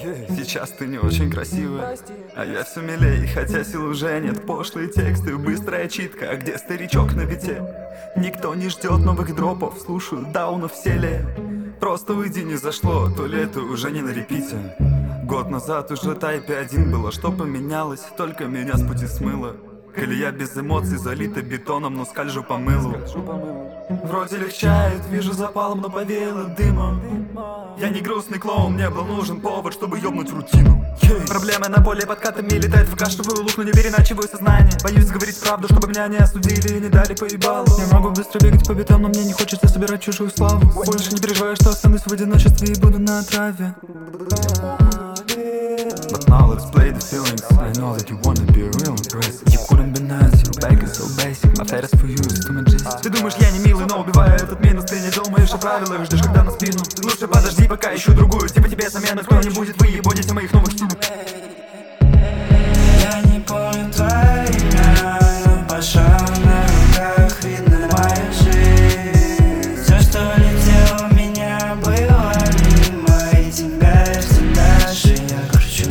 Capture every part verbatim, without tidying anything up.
Сейчас ты не очень красивая, а я все милей, хотя сил уже нет. Пошлые тексты, быстрая читка, а где старичок на бите? Никто не ждет новых дропов, слушаю даунов в селе. Просто уйди, не зашло, то ли это уже не на репите. Год назад уже тайпе один было, что поменялось, только меня с пути смыло. Колея без эмоций залита бетоном, но скальжу по мылу. Вроде легчает, вижу запалом, но повеяло дымом. Я не грустный клоун, мне был нужен повод, чтобы ёбнуть рутину. Проблемы на поле подкатами летает, выкашиваю лук, но не переначиваю сознание. Боюсь говорить правду, чтобы меня не осудили и не дали поебалу. Я могу быстро бегать по битам, но мне не хочется собирать чужую славу. Больше не переживаю, что останусь в одиночестве и буду на отраве. But now let's play the feelings. I know that you wanna be real impressed. You couldn't be nice, your bag is so basic. My fat is for you, is too majestic. Ты думаешь, я не милый, но убиваю этот минус. Ты не думаешь о правилах, ждешь, когда на спину. Лучше подожди, пока ищу другую. Типа тебе замены, кто не будет, вы ебоните моих новых стилей. Я не помню твои имена, но по шагу на руках видно моя жизнь. Все, что летело, меня было мимо, и тебя все дальше я кручу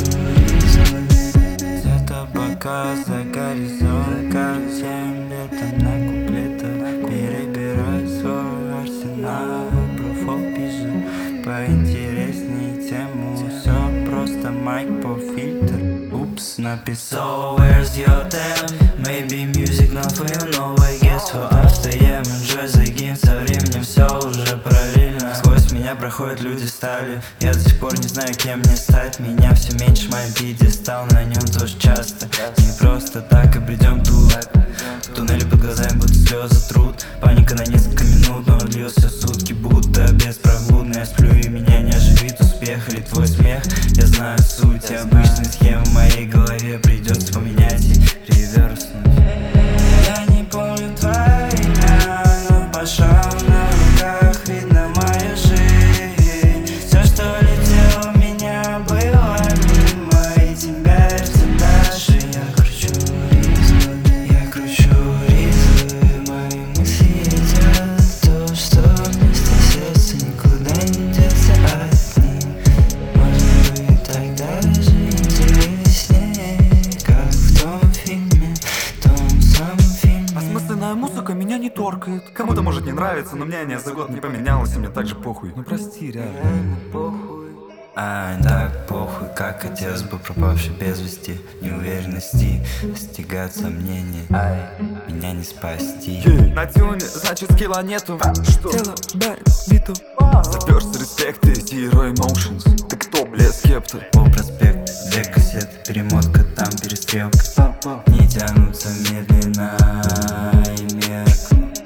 ритм. За табака, за горизонт, как семь лет на куплетах. Перебираю свой арсенал, профов пишу поинтересней тему. Все просто майк по фильтр. Упс, написал, where's your damn? Maybe music not for you, no, I guess for after yeah. Enjoy the game, со временем все уже параллельно. Сквозь меня проходят люди стали. Я до сих пор не знаю, кем мне стать. Меня все меньше, моим пьедестал, на нем тоже часто. Не просто так обретем тулак. Туннели под глазами, будто слезы трут. Паника на несколько минут, но длился сутки, будто беспроблудно. Я сплю и меня не оживит успех или твой смех. Я знаю суть, обычные схемы в моей голове придется поменять и реверснуть. Я не помню твои имена, но по шагу на руках видно моя жизнь. Все, что летело, меня было мимо, и тебя все дальше я кручу ритм. Я кручу ритм, мои мысли едят то, что вместо сердца никуда не деться от них. Может быть, тогда даже интереснее, как в том фильме, том самом фильме. Осмысленная музыка меня не торкает. Кому-то может не нравиться, но мнение за год не поменялось, и мне так же похуй. Ну прости, реально. Похуй. Ай, так похуй, как хотелось бы пропавший без вести. Неуверенности, стигать сомнений. Ай, меня не спасти. На тюне, значит скилла нету. Что? Тело, бэк, биту. Заперся респект, Zero Emotions. Ты кто, бля, скепта? По проспекту, две кассеты, перемотка, там перестрелка. Не тянутся медленно и меркнут.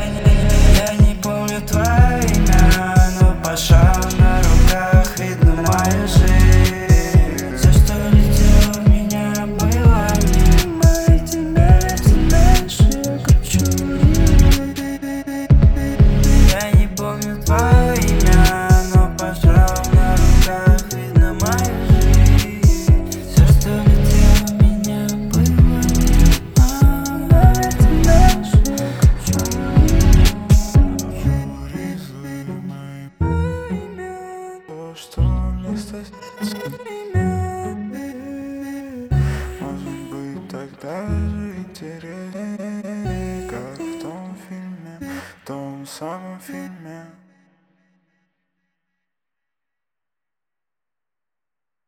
Я не помню твои имена, но по шагу на руках видно моя жизнь. Все, что летело, меня было мимо, и тебя все дальше я кручу. Я не помню твои имена, но по шагу на руках видно моя жизнь. Все, что летело, меня было мимо, и тебя дальше я кручу. То, что вместо может быть тогда же интереснее, как в том фильме, в том самом фильме.